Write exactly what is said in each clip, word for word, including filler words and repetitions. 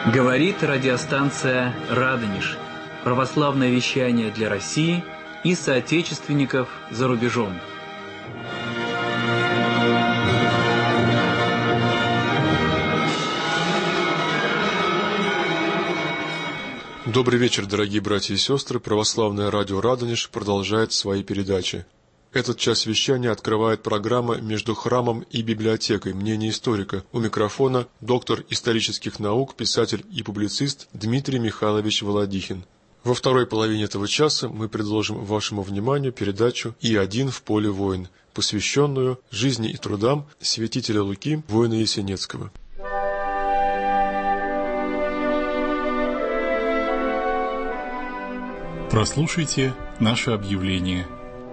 Говорит радиостанция «Радонеж». Православное вещание для России и соотечественников за рубежом. Добрый вечер, дорогие братья и сестры. Православное радио «Радонеж» продолжает свои передачи. Этот час вещания открывает программа «Между храмом и библиотекой. Мнение историка». У микрофона доктор исторических наук, писатель и публицист Дмитрий Михайлович Володихин. Во второй половине этого часа мы предложим вашему вниманию передачу «И один в поле воин», посвященную жизни и трудам святителя Луки, воина Есенецкого. Прослушайте наше объявление.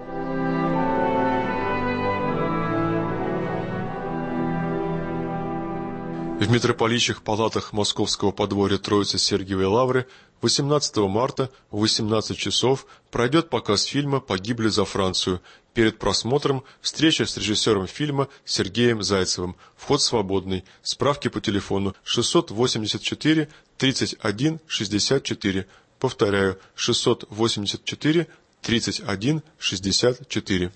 В митрополичьих палатах Московского подворья Троицы Сергиевой Лавры восемнадцатого марта в восемнадцать часов пройдет показ фильма «Погибли за Францию». Перед просмотром встреча с режиссером фильма Сергеем Зайцевым. Вход свободный. Справки по телефону шестьсот восемьдесят четыре тридцать один шестьдесят четыре. Повторяю, шестьсот восемьдесят четыре тридцать один шестьдесят четыре.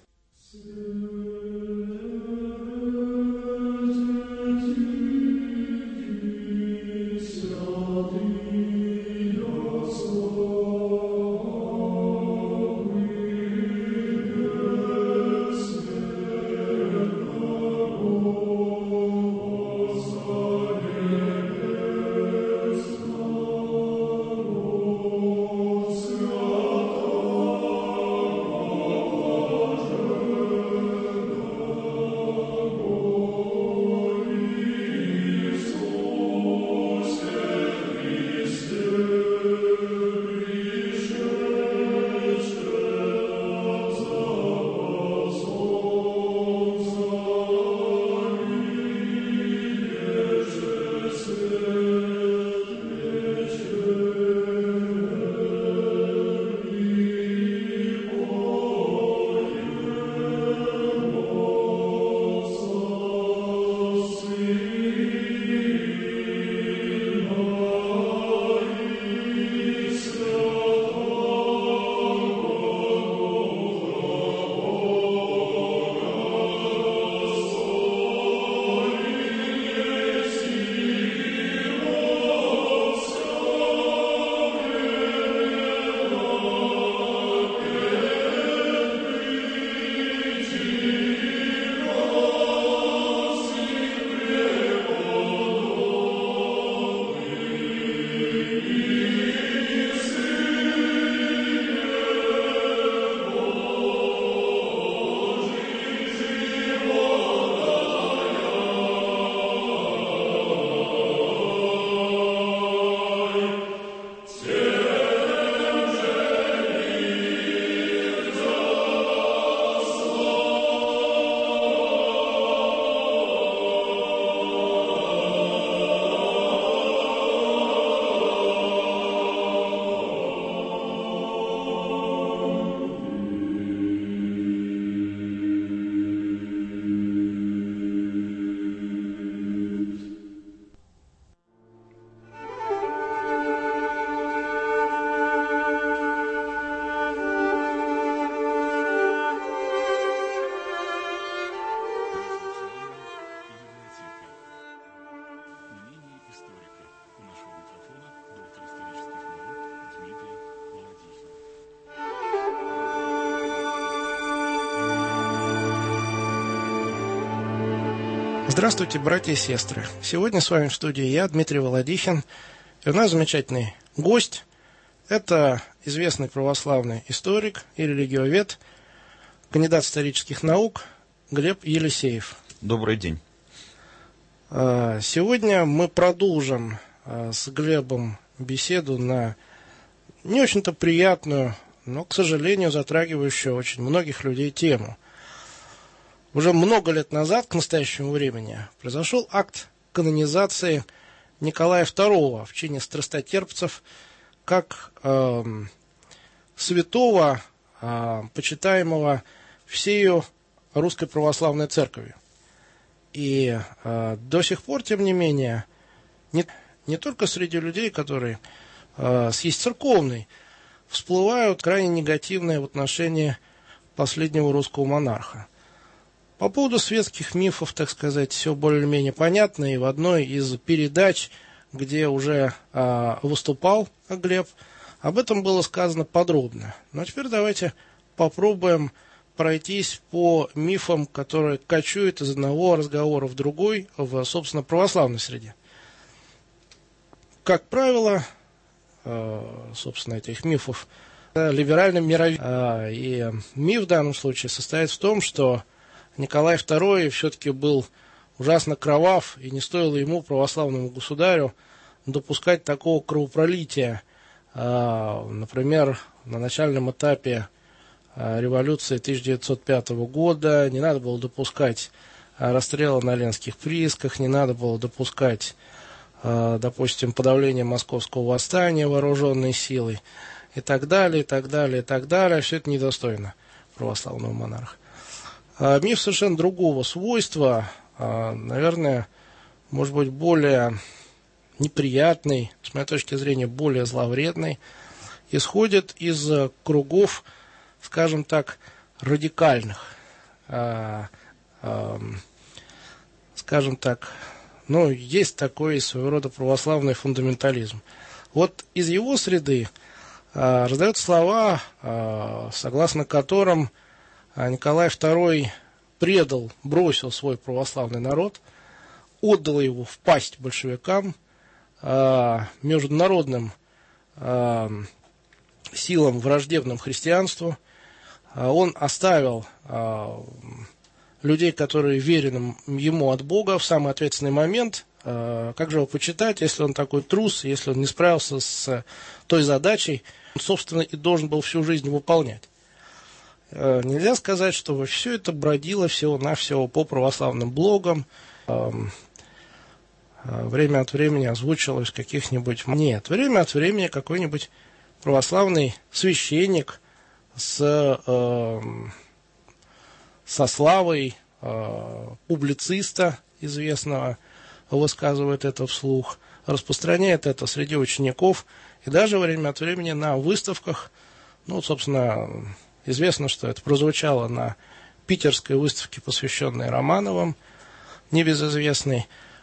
Здравствуйте, братья и сестры. Сегодня с вами в студии я, Дмитрий Володихин, и у нас замечательный гость. Это известный православный историк и религиовед, кандидат исторических наук Глеб Елисеев. Добрый день. Сегодня мы продолжим с Глебом беседу на не очень-то приятную, но, к сожалению, затрагивающую очень многих людей тему. Уже много лет назад, к настоящему времени, произошел акт канонизации Николая второго в чине страстотерпцев как э, святого, э, почитаемого всею Русской Православной Церковью. И э, до сих пор, тем не менее, не, не только среди людей, которые э, с есть церковной, всплывают крайне негативные в отношении последнего русского монарха. По поводу светских мифов, так сказать, все более-менее понятно. И в одной из передач, где уже э, выступал Глеб, об этом было сказано подробно. Но теперь давайте попробуем пройтись по мифам, которые кочуют из одного разговора в другой в, собственно, православной среде. Как правило, собственно, этих мифов либеральным мировоззрением. И миф в данном случае состоит в том, что Николай второй все-таки был ужасно кровав, и не стоило ему, православному государю, допускать такого кровопролития. Например, на начальном этапе революции тысяча девятьсот пятого года не надо было допускать расстрела на Ленских приисках, не надо было допускать, допустим, подавления московского восстания вооруженной силой и так далее, и так далее, и так далее. Все это недостойно православного монарха. Миф совершенно другого свойства, наверное, может быть, более неприятный, с моей точки зрения, более зловредный, исходит из кругов, скажем так, радикальных, а, а, скажем так, ну, есть такой своего рода православный фундаментализм. Вот из его среды а, раздают слова, а, согласно которым а, Николай второй предал, бросил свой православный народ, отдал его в пасть большевикам, а, международным а, силам, враждебным христианству. Он оставил а, людей, которые верены ему от Бога в самый ответственный момент. А, как же его почитать, если он такой трус, если он не справился с той задачей, он, собственно, и должен был всю жизнь выполнять. А, нельзя сказать, что все это бродило всего-навсего по православным блогам, а, время от времени озвучивалось каких-нибудь... Нет, время от времени какой-нибудь православный священник с, э, со славой э, публициста известного высказывает это вслух, распространяет это среди учеников, и даже время от времени на выставках, ну, собственно, известно, что это прозвучало на питерской выставке, посвященной Романовым, небезызвестной.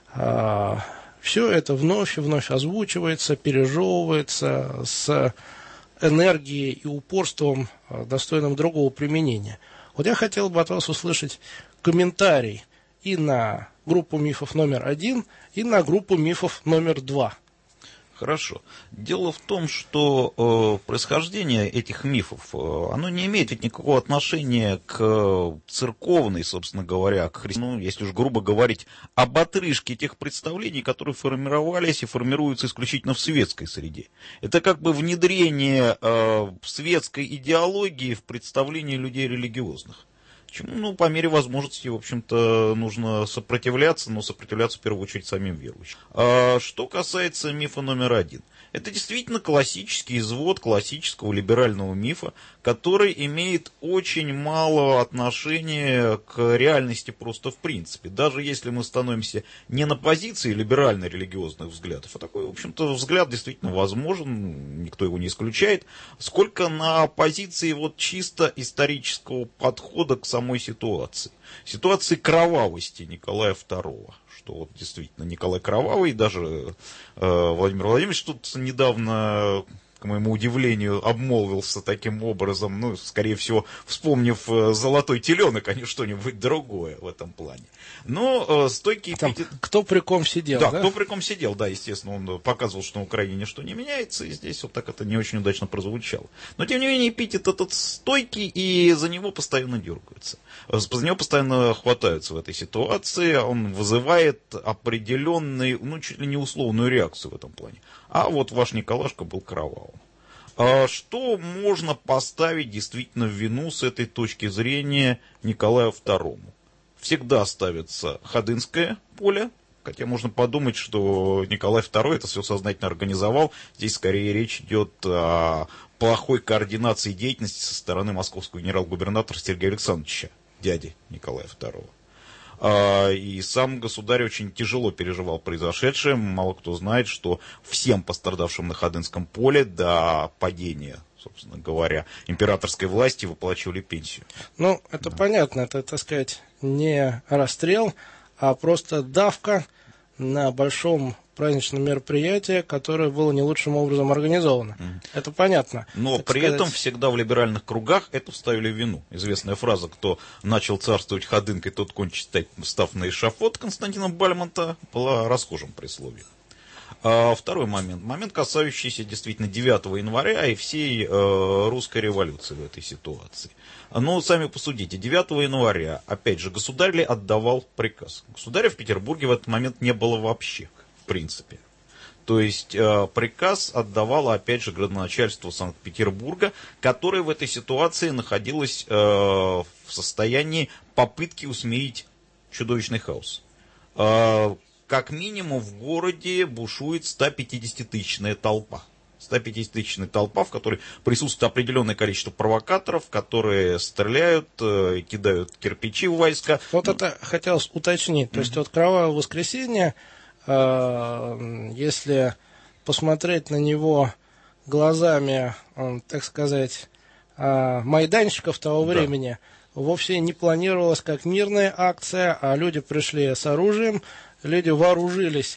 Э, все это вновь и вновь озвучивается, пережевывается с энергией и упорством, достойным другого применения. Вот я хотел бы от вас услышать комментарий и на группу мифов номер один, и на группу мифов номер два. Хорошо. Дело в том, что э, происхождение этих мифов, э, оно не имеет ведь никакого отношения к церковной, собственно говоря, к христианству, ну, если уж грубо говорить, об отрыжке тех представлений, которые формировались и формируются исключительно в светской среде. Это как бы внедрение э, светской идеологии в представления людей религиозных. Чему, ну, по мере возможности, в общем-то, нужно сопротивляться, но сопротивляться в первую очередь самим верующим. А что касается мифа номер один. Это действительно классический извод классического либерального мифа, который имеет очень мало отношения к реальности просто в принципе. Даже если мы становимся не на позиции либерально-религиозных взглядов, а такой, в общем-то, взгляд действительно возможен, никто его не исключает, сколько на позиции вот чисто исторического подхода к самой ситуации. Ситуации кровавости Николая второго. Что вот действительно Николай Кровавый, даже э, Владимир Владимирович тут недавно, к моему удивлению, обмолвился таким образом, ну, скорее всего, вспомнив э, «Золотой теленок», а не что-нибудь другое в этом плане. Но э, стойкий... Там, эпитет... Кто при ком сидел, да? Да, кто при ком сидел, да, естественно, он показывал, что на Украине ничто не меняется, и здесь вот так это не очень удачно прозвучало. Но, тем не менее, эпитет этот стойкий, и за него постоянно дергаются. За него постоянно хватаются в этой ситуации, он вызывает определенную, ну, чуть ли не условную реакцию в этом плане. А вот ваш Николашка был кровавым. А что можно поставить действительно в вину с этой точки зрения Николаю второму? Всегда ставится Ходынское поле, хотя можно подумать, что Николай второй это все сознательно организовал. Здесь скорее речь идет о плохой координации деятельности со стороны московского генерал-губернатора Сергея Александровича, дяди Николая второго. И сам государь очень тяжело переживал произошедшее. Мало кто знает, что всем пострадавшим на Ходынском поле до падения, собственно говоря, императорской власти выплачивали пенсию. Ну, это да. Понятно, это, так сказать, не расстрел, а просто давка на большом праздничном мероприятии, которое было не лучшим образом организовано. Mm. Это понятно. Но при сказать... этом всегда в либеральных кругах это вставили в вину. Известная фраза: кто начал царствовать Ходынкой, тот кончит, став на эшафот, Константина Бальмонта, была расхожим присловием. А второй момент. Момент, касающийся действительно девятого января и всей э, русской революции в этой ситуации. Ну, сами посудите, девятого января, опять же, государь ли отдавал приказ? Государя в Петербурге в этот момент не было вообще, в принципе. То есть э, приказ отдавало, опять же, градоначальство Санкт-Петербурга, которое в этой ситуации находилось э, в состоянии попытки усмирить чудовищный хаос. Э, как минимум в городе бушует стопятидесятитысячная толпа. стопятидесятитысячная толпа, в которой присутствует определенное количество провокаторов, которые стреляют, э, кидают кирпичи в войска. Вот это хотелось уточнить. То есть вот Кровавое воскресенье, э, если посмотреть на него глазами, э, так сказать, э, майданщиков того времени, да. вовсе не планировалось как мирная акция, а люди пришли с оружием, люди вооружились,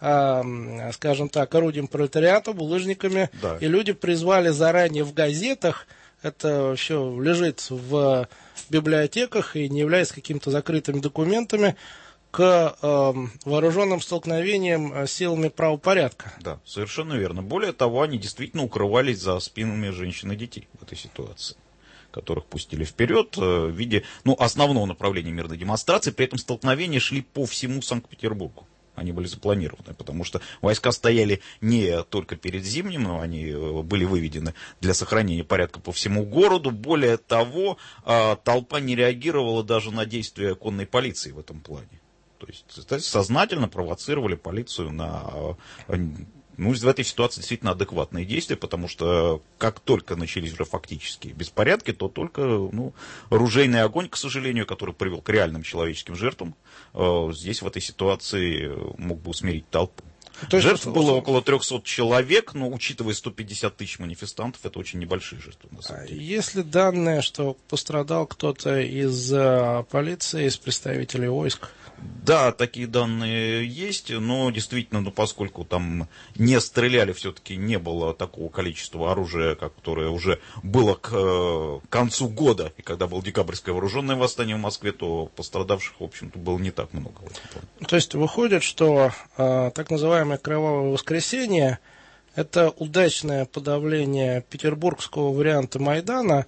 скажем так, орудием пролетариата, булыжниками, да. и люди призвали заранее в газетах, это все лежит в библиотеках и не является какими-то закрытыми документами, к э, вооруженным столкновениям с силами правопорядка. Да, совершенно верно. Более того, они действительно укрывались за спинами женщин и детей в этой ситуации, которых пустили вперед в виде ну, основного направления мирной демонстрации. При этом столкновения шли по всему Санкт-Петербургу. Они были запланированы, потому что войска стояли не только перед Зимним, но они были выведены для сохранения порядка по всему городу. Более того, толпа не реагировала даже на действия конной полиции в этом плане. То есть сознательно провоцировали полицию на... Ну, в этой ситуации действительно адекватные действия, потому что как только начались уже фактические беспорядки, то только ну, оружейный огонь, к сожалению, который привел к реальным человеческим жертвам, э, здесь в этой ситуации мог бы усмирить толпу. То есть жертв было около трехсот человек, но учитывая сто пятьдесят тысяч манифестантов, это очень небольшие жертвы. На самом деле. Есть ли данные, что пострадал кто-то из uh, полиции, из представителей войск? Да, такие данные есть, но действительно, ну, поскольку там не стреляли, все-таки не было такого количества оружия, которое уже было к э, концу года, и когда было декабрьское вооруженное восстание в Москве, то пострадавших, в общем-то, было не так много. То есть выходит, что э, так называемое Кровавое воскресенье – это удачное подавление петербургского варианта Майдана,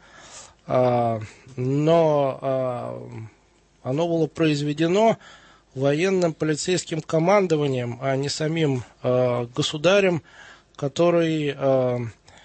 э, но э, оно было произведено военным полицейским командованием, а не самим э, государем, который э,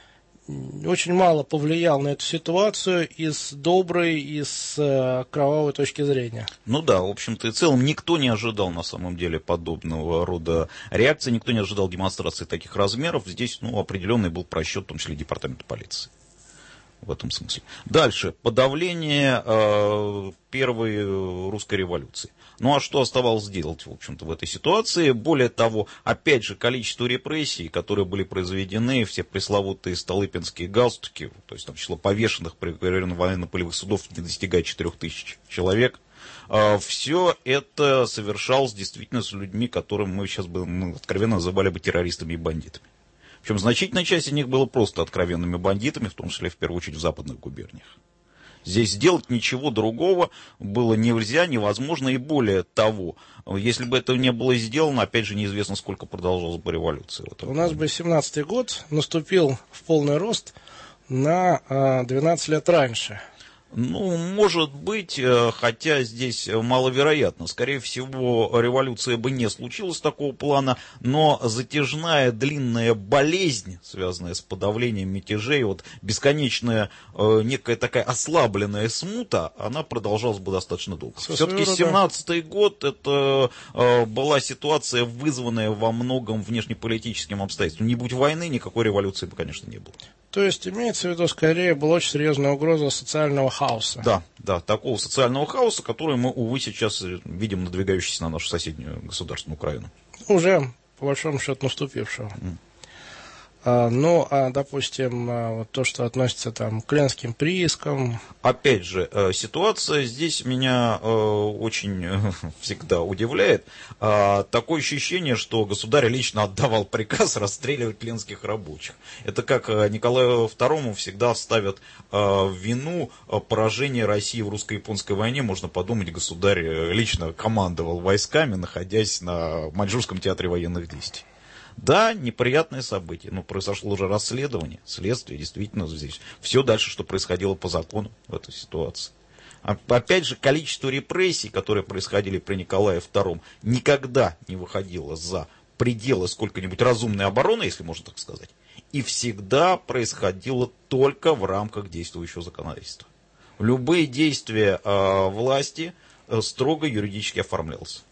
очень мало повлиял на эту ситуацию из доброй, из э, кровавой точки зрения. Ну да, в общем-то и целом никто не ожидал на самом деле подобного рода реакции, никто не ожидал демонстрации таких размеров. Здесь ну, определенный был просчет, в том числе департамента полиции. В этом смысле. Дальше. Подавление э, первой русской революции. Ну а что оставалось делать, в общем-то, в этой ситуации? Более того, опять же, количество репрессий, которые были произведены, все пресловутые столыпинские галстуки, то есть там число повешенных при военно-полевых судов не достигает четырех тысяч человек. Э, все это совершалось действительно с людьми, которым мы сейчас бы ну, откровенно называли бы террористами и бандитами. Причем значительная часть из них была просто откровенными бандитами, в том числе, в первую очередь, в западных губерниях. Здесь сделать ничего другого было нельзя, невозможно, и более того, если бы это не было сделано, опять же, неизвестно, сколько продолжалась бы революция. У нас бы семнадцатый год наступил в полный рост на двенадцать лет раньше. Ну, может быть, хотя здесь маловероятно. Скорее всего, революция бы не случилась такого плана, но затяжная длинная болезнь, связанная с подавлением мятежей, вот бесконечная некая такая ослабленная смута, она продолжалась бы достаточно долго. Все-таки семнадцатый год это была ситуация, вызванная во многом внешнеполитическим обстоятельством. Не будь войны, никакой революции бы, конечно, не было. То есть имеется в виду, скорее, была очень серьезная угроза социального хаоса. Да, да, такого социального хаоса, который мы, увы, сейчас видим надвигающийся на нашу соседнюю государственную Украину. Уже, по большому счету, наступившего. Mm. А, ну, а, допустим, а, вот то, что относится там, к ленским приискам. Опять же, ситуация здесь меня э, очень э, всегда удивляет. Э, такое ощущение, что государь лично отдавал приказ расстреливать ленских рабочих. Это как Николаю второму всегда ставят э, в вину поражение России в русско-японской войне. Можно подумать, государь лично командовал войсками, находясь на Маньчжурском театре военных действий. Да, неприятное событие, но произошло уже расследование, следствие, действительно здесь. Все дальше, что происходило по закону в этой ситуации. Опять же, количество репрессий, которые происходили при Николае втором, никогда не выходило за пределы сколько-нибудь разумной обороны, если можно так сказать, и всегда происходило только в рамках действующего законодательства. Любые действия э, власти э, строго юридически оформлялись.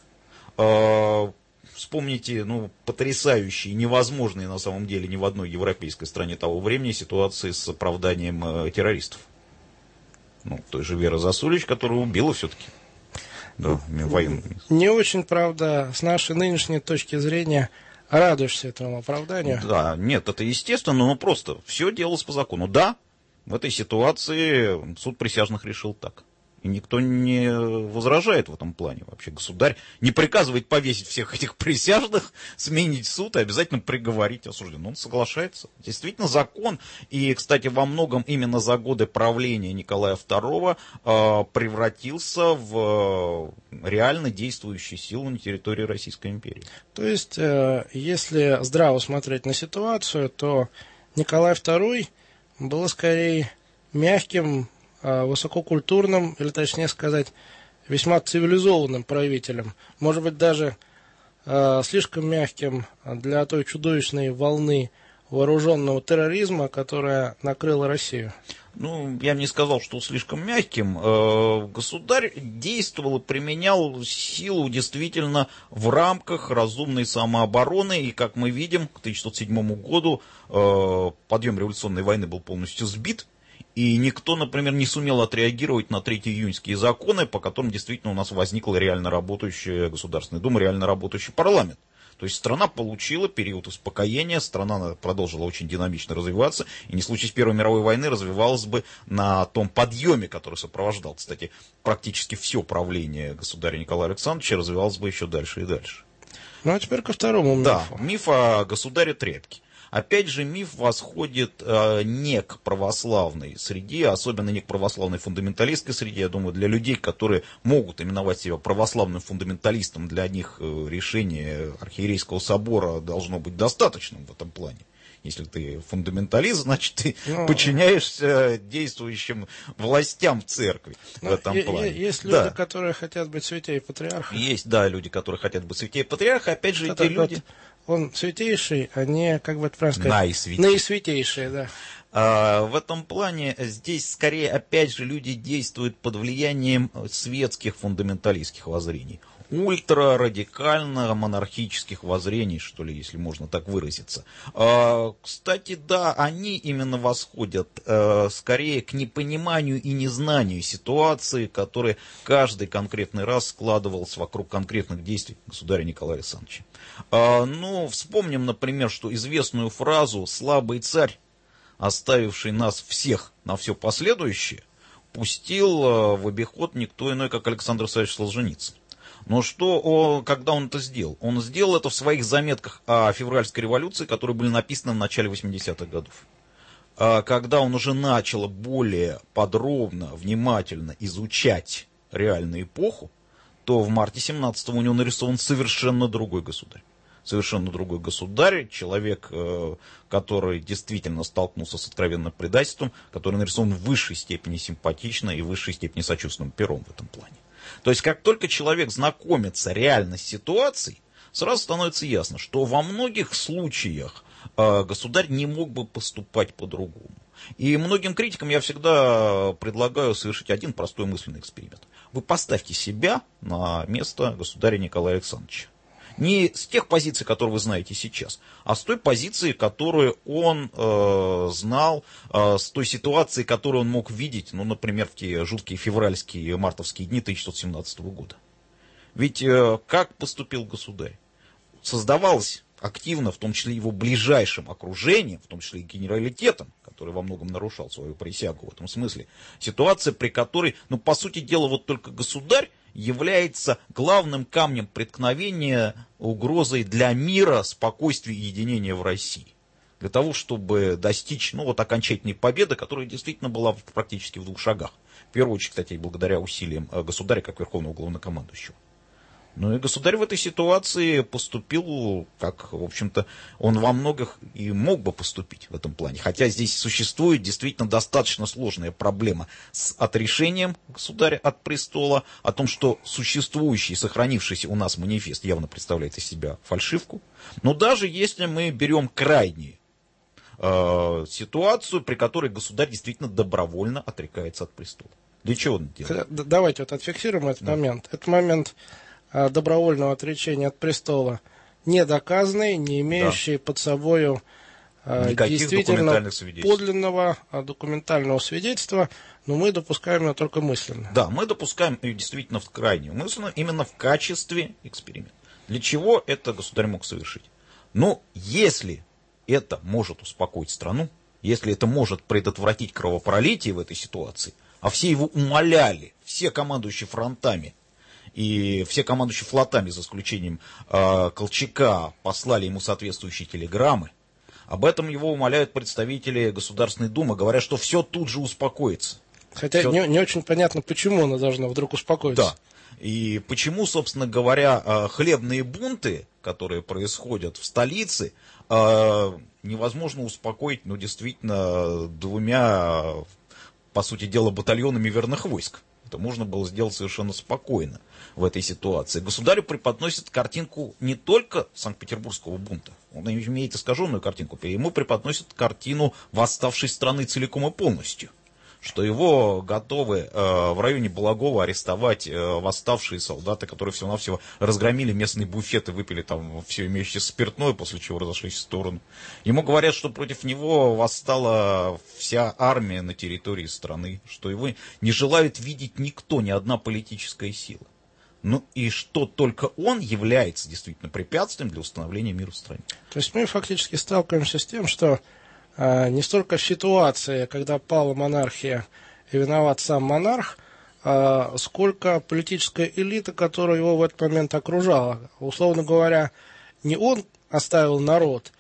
Э, Вспомните, ну, потрясающие, невозможные на самом деле ни в одной европейской стране того времени ситуации с оправданием э, террористов. Ну, той же Веры Засулич, которая убила все-таки. Да, военную. Не очень, правда, с нашей нынешней точки зрения радуешься этому оправданию. Да, нет, это естественно, но просто все делалось по закону. Да, в этой ситуации суд присяжных решил так. И никто не возражает в этом плане вообще. Государь не приказывает повесить всех этих присяжных, сменить суд и обязательно приговорить осужденного. Он соглашается. Действительно закон. И, кстати, во многом именно за годы правления Николая второго э, превратился в э, реально действующую силу на территории Российской империи. То есть, э, если здраво смотреть на ситуацию, то Николай второй был скорее мягким, высококультурным, или точнее сказать, весьма цивилизованным правителем. Может быть, даже э, слишком мягким для той чудовищной волны вооруженного терроризма, которая накрыла Россию. Ну, я бы не сказал, что слишком мягким. Э, государь действовал и применял силу действительно в рамках разумной самообороны. И, как мы видим, к тысяча девятьсот седьмому году э, подъем революционной войны был полностью сбит. И никто, например, не сумел отреагировать на третьеиюньские законы, по которым действительно у нас возникла реально работающая Государственная Дума, реально работающий парламент. То есть страна получила период успокоения, страна продолжила очень динамично развиваться, и не случись Первой мировой войны, развивалась бы на том подъеме, который сопровождал, кстати, практически все правление государя Николая Александровича, развивалось бы еще дальше и дальше. Ну а теперь ко второму мифу. Да, миф о государе Тряпке. Опять же, миф восходит э, не к православной среде, особенно не к православной фундаменталистской среде. Я думаю, для людей, которые могут именовать себя православным фундаменталистом, для них э, решение Архиерейского собора должно быть достаточным в этом плане. Если ты фундаменталист, значит, ты ну, подчиняешься действующим властям церкви ну, в этом е- плане. Есть люди, да. которые хотят быть святее патриарха. Есть, да, люди, которые хотят быть святее патриарха. Опять же, это эти люди... Вот, он святейший, а не, как бы это правильно сказать, наисвятейший. наисвятейший, да. А, в этом плане здесь скорее, опять же, люди действуют под влиянием светских фундаменталистских воззрений. Ультрарадикально-монархических воззрений, что ли, если можно так выразиться. А, кстати, да, они именно восходят а, скорее к непониманию и незнанию ситуации, которые каждый конкретный раз складывался вокруг конкретных действий государя Николая Александровича. А, ну, вспомним, например, что известную фразу «слабый царь, оставивший нас всех на все последующее», пустил а, в обиход никто иной, как Александр Александрович Солженицын. Но что, он, когда он это сделал? Он сделал это в своих заметках о февральской революции, которые были написаны в начале восьмидесятых годов. Когда он уже начал более подробно, внимательно изучать реальную эпоху, то в марте семнадцатого у него нарисован совершенно другой государь. Совершенно другой государь, человек, который действительно столкнулся с откровенным предательством, который нарисован в высшей степени симпатично и в высшей степени сочувственным пером в этом плане. То есть, как только человек знакомится реально с ситуацией, сразу становится ясно, что во многих случаях э, государь не мог бы поступать по-другому. И многим критикам я всегда предлагаю совершить один простой мысленный эксперимент. Вы поставьте себя на место государя Николая Александровича. Не с тех позиций, которые вы знаете сейчас, а с той позиции, которую он э, знал, э, с той ситуации, которую он мог видеть, ну, например, в те жуткие февральские, мартовские дни тысяча девятьсот семнадцатого года. Ведь э, как поступил государь? Создавалось активно, в том числе его ближайшим окружением, в том числе и генералитетом, который во многом нарушал свою присягу в этом смысле, ситуация, при которой, ну, по сути дела, вот только государь является главным камнем преткновения, угрозой для мира, спокойствия и единения в России. Для того, чтобы достичь, ну, вот окончательной победы, которая действительно была практически в двух шагах. В первую очередь, кстати, благодаря усилиям государя как верховного главнокомандующего. Ну и государь в этой ситуации поступил, как, в общем-то, он во многих и мог бы поступить в этом плане. Хотя здесь существует действительно достаточно сложная проблема с отрешением государя от престола, о том, что существующий, сохранившийся у нас манифест явно представляет из себя фальшивку. Но даже если мы берем крайнюю э, ситуацию, при которой государь действительно добровольно отрекается от престола. Для чего он делает? Давайте вот отфиксируем этот да. момент. Этот момент добровольного отречения от престола не доказанный, не имеющий да. под собою никаких действительно подлинного документального свидетельства, но мы допускаем его только мысленно. Да, мы допускаем ее действительно в крайнюю мысленно, именно в качестве эксперимента. Для чего это государь мог совершить? Но если это может успокоить страну, если это может предотвратить кровопролитие в этой ситуации, а все его умоляли, все командующие фронтами, и все командующие флотами, за исключением э, Колчака, послали ему соответствующие телеграммы. Об этом его умоляют представители Государственной Думы, говорят, что все тут же успокоится. Хотя все... не, не очень понятно, почему она должна вдруг успокоиться. Да. И почему, собственно говоря, э, хлебные бунты, которые происходят в столице, э, невозможно успокоить, ну, действительно, двумя, по сути дела, батальонами верных войск. Это можно было сделать совершенно спокойно в этой ситуации. Государю преподносит картинку не только Санкт-Петербургского бунта, он имеет искаженную картинку, ему преподносят картину восставшей страны целиком и полностью, что его готовы э, в районе Балагова арестовать э, восставшие солдаты, которые всего-навсего разгромили местные буфеты, выпили там все имеющееся спиртное, после чего разошлись в сторону. Ему говорят, что против него восстала вся армия на территории страны, что его не желает видеть никто, ни одна политическая сила. Ну и что только он является действительно препятствием для установления мира в стране. То есть мы фактически сталкиваемся с тем, что а, не столько в ситуации, когда пала монархия и виноват сам монарх, а, сколько политическая элита, которая его в этот момент окружала. Условно говоря, не он оставил народ,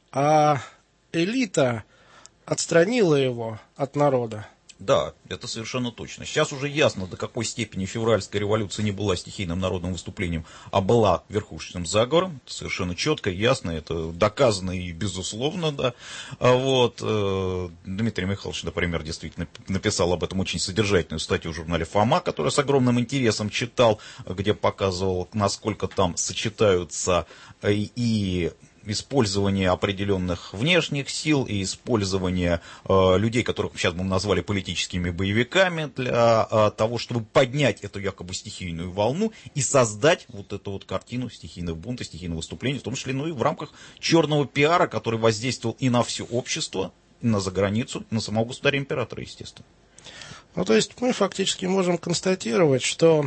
а элита отстранила его от народа. Да, это совершенно точно. Сейчас уже ясно, до какой степени февральская революция не была стихийным народным выступлением, а была верхушечным заговором. Это совершенно четко, ясно, это доказано и безусловно, да. А вот Дмитрий Михайлович, например, действительно написал об этом очень содержательную статью в журнале «Фома», которую с огромным интересом читал, где показывал, насколько там сочетаются и использование определенных внешних сил и использование э, людей, которых сейчас мы назвали политическими боевиками, для э, того, чтобы поднять эту якобы стихийную волну и создать вот эту вот картину стихийного бунта, стихийного выступления, в том числе, ну и в рамках черного пиара, который воздействовал и на все общество, и на заграницу, и на самого государя-императора, естественно. Ну, то есть мы фактически можем констатировать, что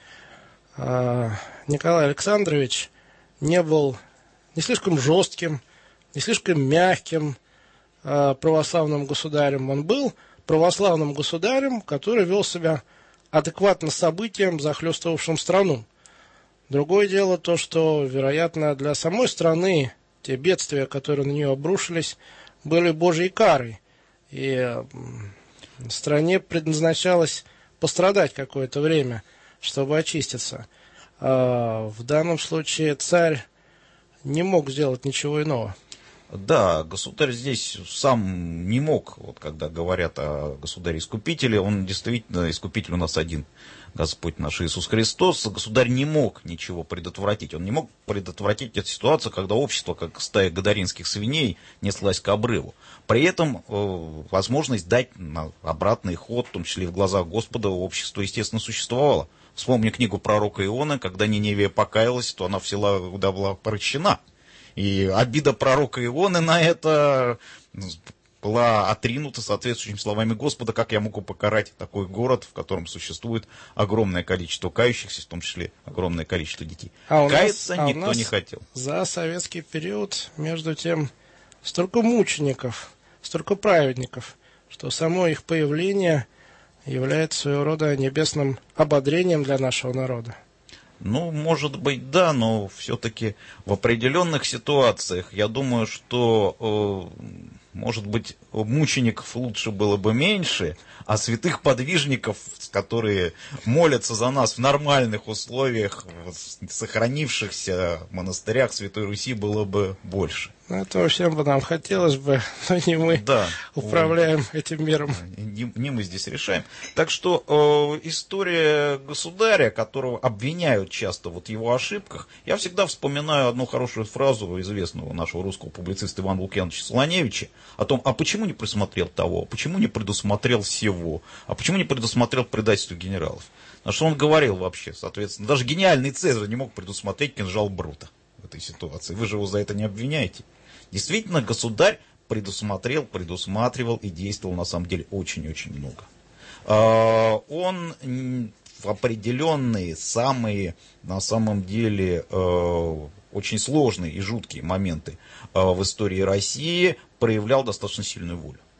э, Николай Александрович не был не слишком жестким, не слишком мягким э, православным государем. Он был православным государем, который вел себя адекватно событиям, захлестывавшим страну. Другое дело то, что, вероятно, для самой страны те бедствия, которые на нее обрушились, были Божьей карой. И э, стране предназначалось пострадать какое-то время, чтобы очиститься. Э, в данном случае царь не мог сделать ничего иного. Да, государь здесь сам не мог, вот когда говорят о государе-искупителе, он действительно, искупитель у нас один, Господь наш Иисус Христос. Государь не мог ничего предотвратить, он не мог предотвратить эту ситуацию, когда общество, как стая гадаринских свиней, неслась к обрыву. При этом э, возможность дать на обратный ход, в том числе и в глазах Господа, общество, естественно, существовало. Вспомни книгу пророка Ионы, когда Ниневия покаялась, то она в села Иуда была поращена. И обида пророка Ионы на это была отринута соответствующими словами Господа: как я могу покарать такой город, в котором существует огромное количество кающихся, в том числе огромное количество детей. А Каяться нас, а никто не хотел. За советский период, между тем, столько мучеников, столько праведников, что само их появление является своего рода небесным ободрением для нашего народа. Ну, может быть, да, но все-таки в определенных ситуациях я думаю, что, э, может быть, мучеников лучше было бы меньше, а святых подвижников, которые молятся за нас в нормальных условиях, в сохранившихся монастырях Святой Руси, было бы больше. Это всем бы нам хотелось бы, но не мы да, управляем вот, этим миром. Не, не мы здесь решаем. Так что э, история государя, которого обвиняют часто вот в его ошибках, я всегда вспоминаю одну хорошую фразу известного нашего русского публициста Ивана Лукьяновича Солоневича о том, а почему не присмотрел того, почему не предусмотрел всего, а почему не предусмотрел предательство генералов. На что он говорил вообще, соответственно, даже гениальный Цезарь не мог предусмотреть кинжал Брута в этой ситуации. Вы же его за это не обвиняете. Действительно, государь предусмотрел, предусматривал и действовал на самом деле очень-очень много. Он в определенные, самые, на самом деле, очень сложные и жуткие моменты в истории России проявлял достаточно сильную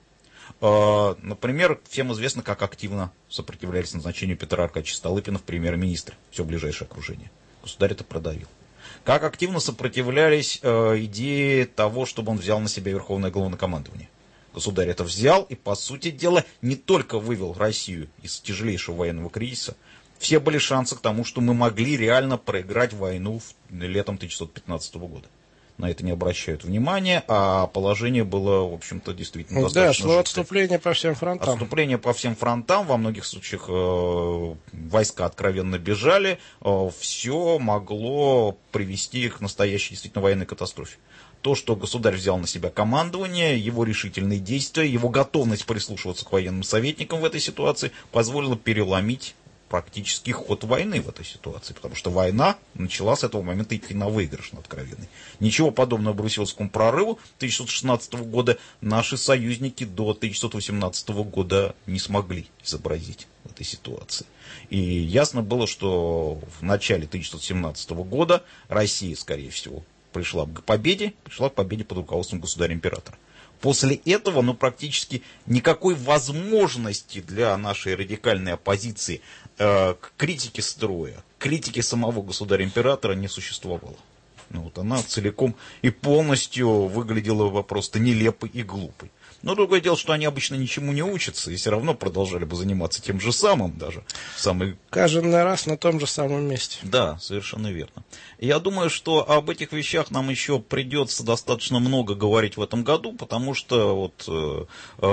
волю. Например, всем известно, как активно сопротивлялись назначению Петра Аркадьевича Столыпина в премьер-министра, все ближайшее окружение. Государь это продавил. Как активно сопротивлялись э, идее того, чтобы он взял на себя верховное главнокомандование. Государь это взял и, по сути дела, не только вывел Россию из тяжелейшего военного кризиса, все были шансы к тому, что мы могли реально проиграть войну в, летом тысяча девятьсот пятнадцатого года. На это не обращают внимания, а положение было, в общем-то, действительно достаточно Да, шло жуткое. отступление по всем фронтам. Отступление по всем фронтам, во многих случаях э, войска откровенно бежали, э, все могло привести к настоящей действительно военной катастрофе. То, что государь взял на себя командование, его решительные действия, его готовность прислушиваться к военным советникам в этой ситуации позволило переломить практически ход войны в этой ситуации, потому что война начала с этого момента идти на выигрыш, на откровенный. Ничего подобного Брусиловскому прорыву тысяча девятьсот шестнадцатого года наши союзники до тысяча девятьсот восемнадцатого года не смогли изобразить в этой ситуации. И ясно было, что в начале тысяча девятьсот семнадцатого года Россия, скорее всего, пришла к победе, пришла к победе под руководством государя-императора. После этого, ну, практически никакой возможности для нашей радикальной оппозиции э, к критике строя, к критике самого государя-императора не существовало. Ну, вот она целиком и полностью выглядела просто нелепой и глупой. Но другое дело, что они обычно ничему не учатся и все равно продолжали бы заниматься тем же самым даже. Самый... Каждый раз на том же самом месте. Да, совершенно верно. Я думаю, что об этих вещах нам еще придется достаточно много говорить в этом году, потому что вот э,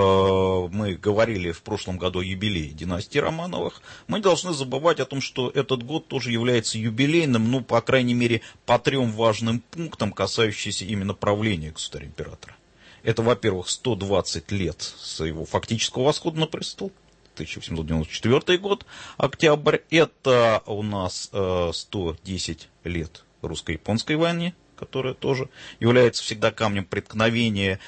э, мы говорили в прошлом году о юбилее династии Романовых. Мы не должны забывать о том, что этот год тоже является юбилейным, ну, по крайней мере, по трем важным пунктам, касающимся именно правления государя-императора. Это, во-первых, сто двадцать лет с его фактического восхода на престол, тысяча восемьсот девяносто четвёртый год, октябрь. Это у нас э, сто десять лет русско-японской войны, которая тоже является всегда камнем преткновения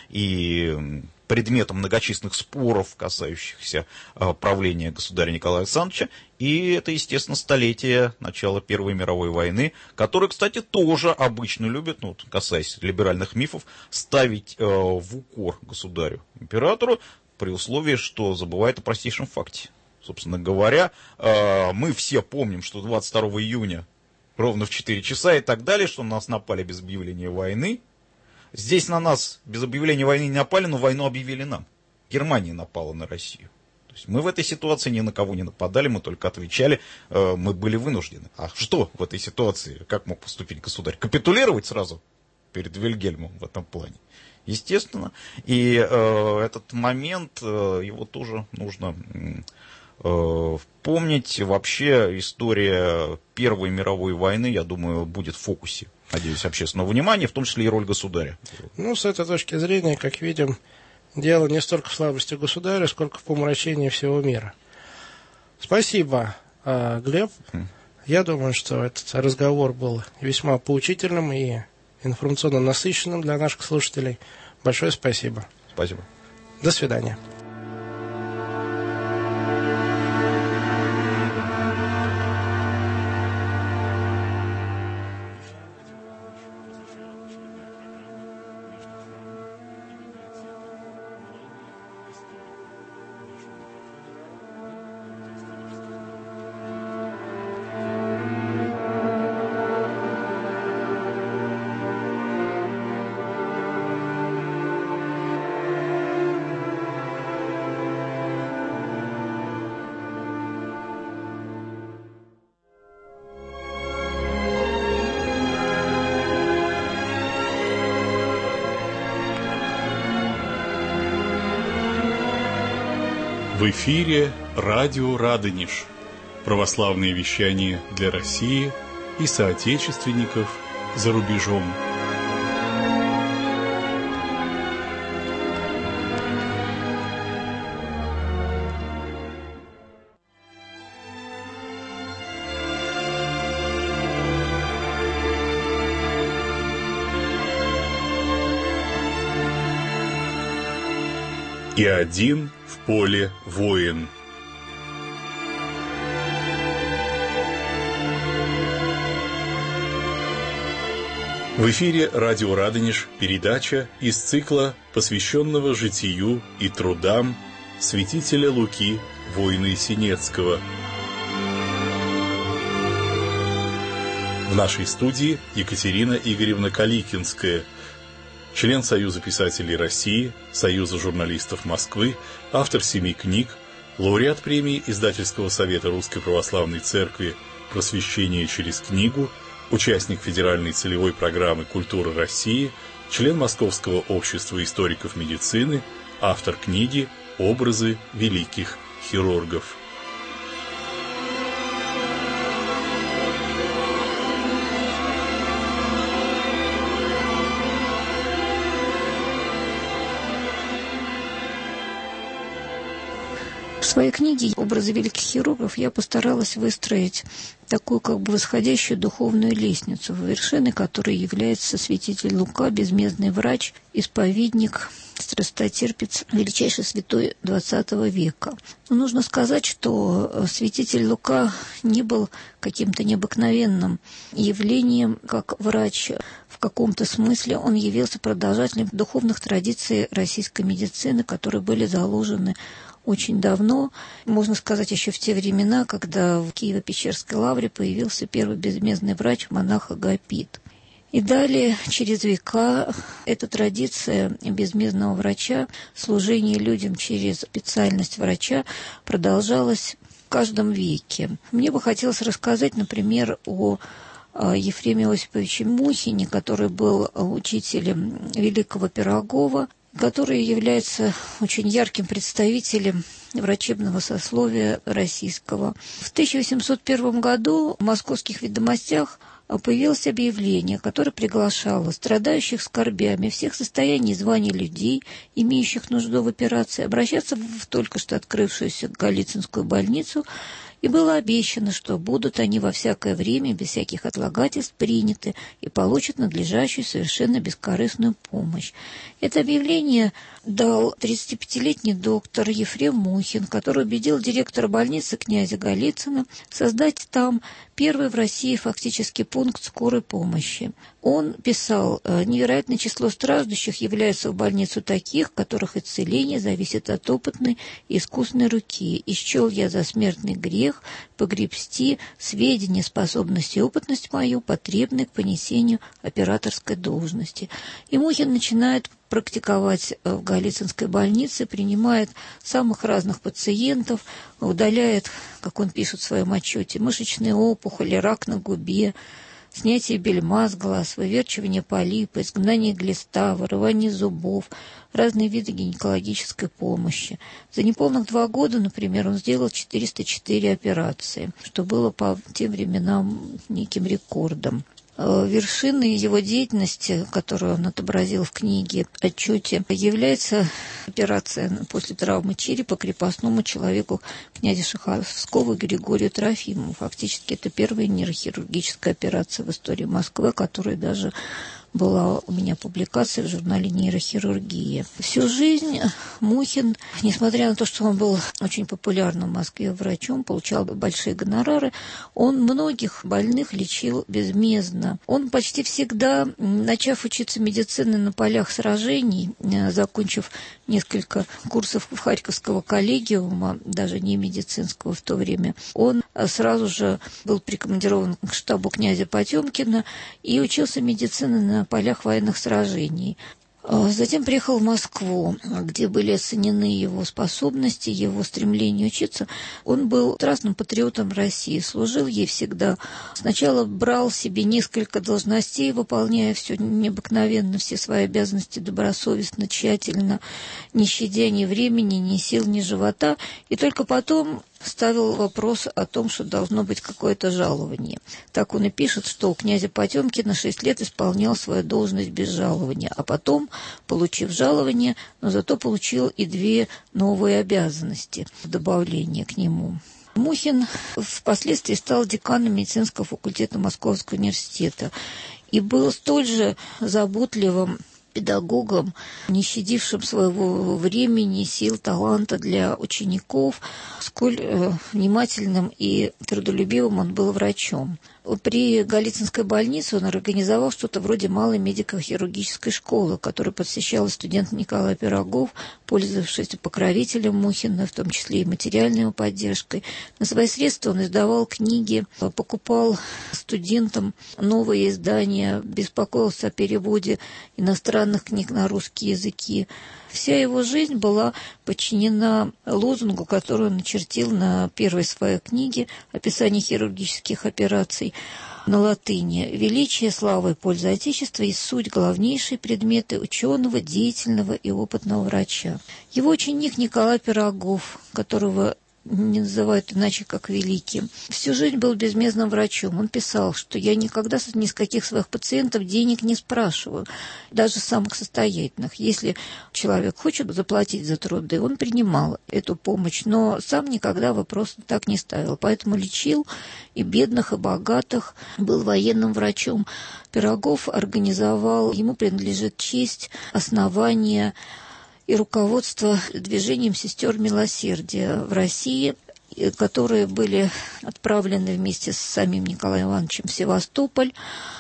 и предметом многочисленных споров, касающихся э, правления государя Николая Александровича. И это, естественно, столетие начала Первой мировой войны, которую, кстати, тоже обычно любят, ну, вот, касаясь либеральных мифов, ставить э, в укор государю-императору, при условии, что забывает о простейшем факте. Собственно говоря, э, мы все помним, что двадцать второго июня ровно в четыре часа и так далее, что на нас напали без объявления войны. Здесь на нас без объявления войны не напали, но войну объявили нам. Германия напала на Россию. То есть мы в этой ситуации ни на кого не нападали, мы только отвечали, э, мы были вынуждены. А что в этой ситуации, как мог поступить государь? Капитулировать сразу перед Вильгельмом в этом плане? Естественно. И э, этот момент, э, его тоже нужно э, помнить. Вообще история Первой мировой войны, я думаю, будет в фокусе, надеюсь, общественного внимания, в том числе и роль государя. Ну, с этой точки зрения, как видим, дело не столько в слабости государя, сколько в помрачении всего мира. Спасибо. А, Глеб, mm. я думаю, что этот разговор был весьма поучительным и информационно насыщенным для наших слушателей. Большое спасибо. Спасибо. До свидания. В эфире радио Радонеж. Православные вещания для России и соотечественников за рубежом. И один в поле воин. В эфире радио Радонеж передача из цикла, посвященного житию и трудам святителя Луки, воина Синецкого. В нашей студии Екатерина Игоревна Каликинская, член Союза писателей России, Союза журналистов Москвы, автор семи книг, лауреат премии Издательского совета Русской Православной Церкви «Просвещение через книгу», участник федеральной целевой программы «Культура России», член Московского общества историков медицины, автор книги «Образы великих хирургов». В своей книге «Образы великих хирургов» я постаралась выстроить такую как бы восходящую духовную лестницу, вершиной которой является святитель Лука, безмездный врач, исповедник, страстотерпец, величайший святой двадцатого века. Но нужно сказать, что святитель Лука не был каким-то необыкновенным явлением, как врач. В каком-то смысле он явился продолжателем духовных традиций российской медицины, которые были заложены очень давно, можно сказать, еще в те времена, когда в Киево-Печерской лавре появился первый безмездный врач, монах Агапит. И далее, через века, эта традиция безмездного врача, служение людям через специальность врача продолжалась в каждом веке. Мне бы хотелось рассказать, например, о Ефреме Осиповиче Мухине, который был учителем великого Пирогова, который является очень ярким представителем врачебного сословия российского. В тысяча восемьсот первом году в «Московских ведомостях» появилось объявление, которое приглашало страдающих скорбями всех состояний и званий людей, имеющих нужду в операции, обращаться в только что открывшуюся Голицынскую больницу, и было обещано, что будут они во всякое время, без всяких отлагательств, приняты и получат надлежащую, совершенно бескорыстную помощь. Это объявление дал тридцатипятилетний доктор Ефрем Мухин, который убедил директора больницы князя Голицына создать там первый в России фактически пункт скорой помощи. Он писал: «Невероятное число страждущих является в больницу таких, которых исцеление зависит от опытной и искусной руки. И счел я за смертный грех погребсти сведения, способность и опытность мою, потребные к понесению операторской должности». И Мухин начинает практиковать в Голицынской больнице, принимает самых разных пациентов, удаляет, как он пишет в своем отчете, мышечные опухоли, рак на губе, снятие бельма с глаз, выверчивание полипа, изгнание глиста, вырывание зубов, разные виды гинекологической помощи. За неполных два года, например, он сделал четыреста четыре операции, что было по тем временам неким рекордом. Вершиной его деятельности, которую он отобразил в книге «Отчете», является операция после травмы черепа крепостному человеку князя Шаховского Григорию Трофимову. Фактически это первая нейрохирургическая операция в истории Москвы, которая даже была у меня публикация в журнале «Нейрохирургия». Всю жизнь Мухин, несмотря на то, что он был очень популярным в Москве врачом, получал большие гонорары, он многих больных лечил безмездно. Он почти всегда, начав учиться медицине на полях сражений, закончив несколько курсов в Харьковского коллегиума, даже не медицинского в то время, он сразу же был прикомандирован к штабу князя Потемкина и учился медицине на полях военных сражений. Затем приехал в Москву, где были оценены его способности, его стремление учиться. Он был страстным патриотом России, служил ей всегда. Сначала брал себе несколько должностей, выполняя все необыкновенно, все свои обязанности добросовестно, тщательно, не щадя ни времени, ни сил, ни живота. И только потом ставил вопрос о том, что должно быть какое-то жалование. Так он и пишет, что у князя Потемкина шесть лет исполнял свою должность без жалования, а потом, получив жалование, но зато получил и две новые обязанности в добавление к нему. Мухин впоследствии стал деканом медицинского факультета Московского университета и был столь же заботливым педагогом, не щадившим своего времени, сил, таланта для учеников, сколь э, внимательным и трудолюбивым он был врачом. При Голицынской больнице он организовал что-то вроде малой медико-хирургической школы, которую посещал студент Николай Пирогов, пользовавшийся покровителем Мухина, в том числе и материальной его поддержкой. На свои средства он издавал книги, покупал студентам новые издания, беспокоился о переводе иностранных книг на русские языки. Вся его жизнь была подчинена лозунгу, который он начертил на первой своей книге «Описание хирургических операций» на латыни. «Величие, слава и польза Отечества есть суть главнейшие предметы ученого, деятельного и опытного врача». Его ученик Николай Пирогов, которого не называют иначе, как великим, всю жизнь был безмездным врачом. Он писал, что я никогда ни с каких своих пациентов денег не спрашиваю, даже самых состоятельных. Если человек хочет заплатить за труды, он принимал эту помощь, но сам никогда вопрос так не ставил. Поэтому лечил и бедных, и богатых, был военным врачом. Пирогов организовал, ему принадлежит честь основания и руководство движением сестер милосердия в России, которые были отправлены вместе с самим Николаем Ивановичем в Севастополь.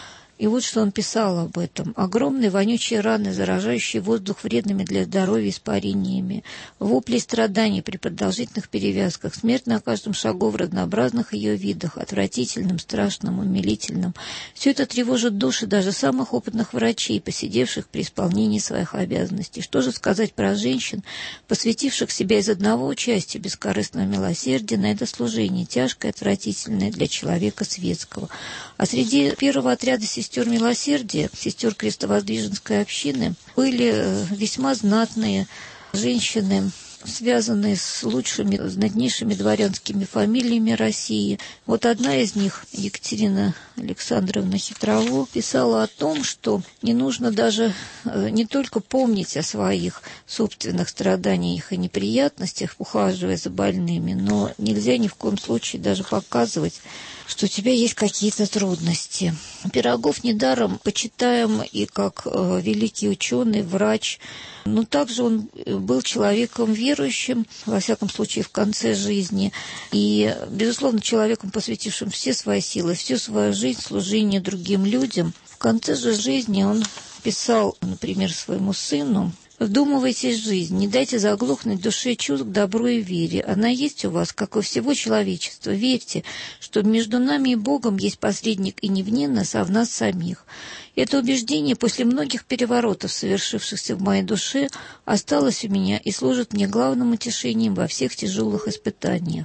И вот что он писал об этом. «Огромные вонючие раны, заражающие воздух вредными для здоровья испарениями, вопли и страдания при продолжительных перевязках, смерть на каждом шагу в разнообразных ее видах, отвратительным, страшным, умилительным. Все это тревожит души даже самых опытных врачей, посидевших при исполнении своих обязанностей. Что же сказать про женщин, посвятивших себя из одного участия бескорыстного милосердия на это служение, тяжкое, отвратительное для человека светского. А среди первого отряда сестер Сестер милосердия, сестер крестовоздвиженской общины, были весьма знатные женщины, связанные с лучшими, знатнейшими дворянскими фамилиями России. Вот одна из них, Екатерина Александровна Хитрово, писала о том, что не нужно даже не только помнить о своих собственных страданиях и неприятностях, ухаживая за больными, но нельзя ни в коем случае даже показывать, что у тебя есть какие-то трудности. Пирогов недаром почитаем и как э, великий ученый, врач, но также он был человеком верующим, во всяком случае, в конце жизни, и, безусловно, человеком, посвятившим все свои силы, всю свою жизнь служению другим людям. В конце же жизни он писал, например, своему сыну: «Вдумывайтесь в жизнь, не дайте заглохнуть душе чувств к добру и вере. Она есть у вас, как у всего человечества. Верьте, что между нами и Богом есть посредник и не вне нас, а в нас самих. Это убеждение после многих переворотов, совершившихся в моей душе, осталось у меня и служит мне главным утешением во всех тяжелых испытаниях».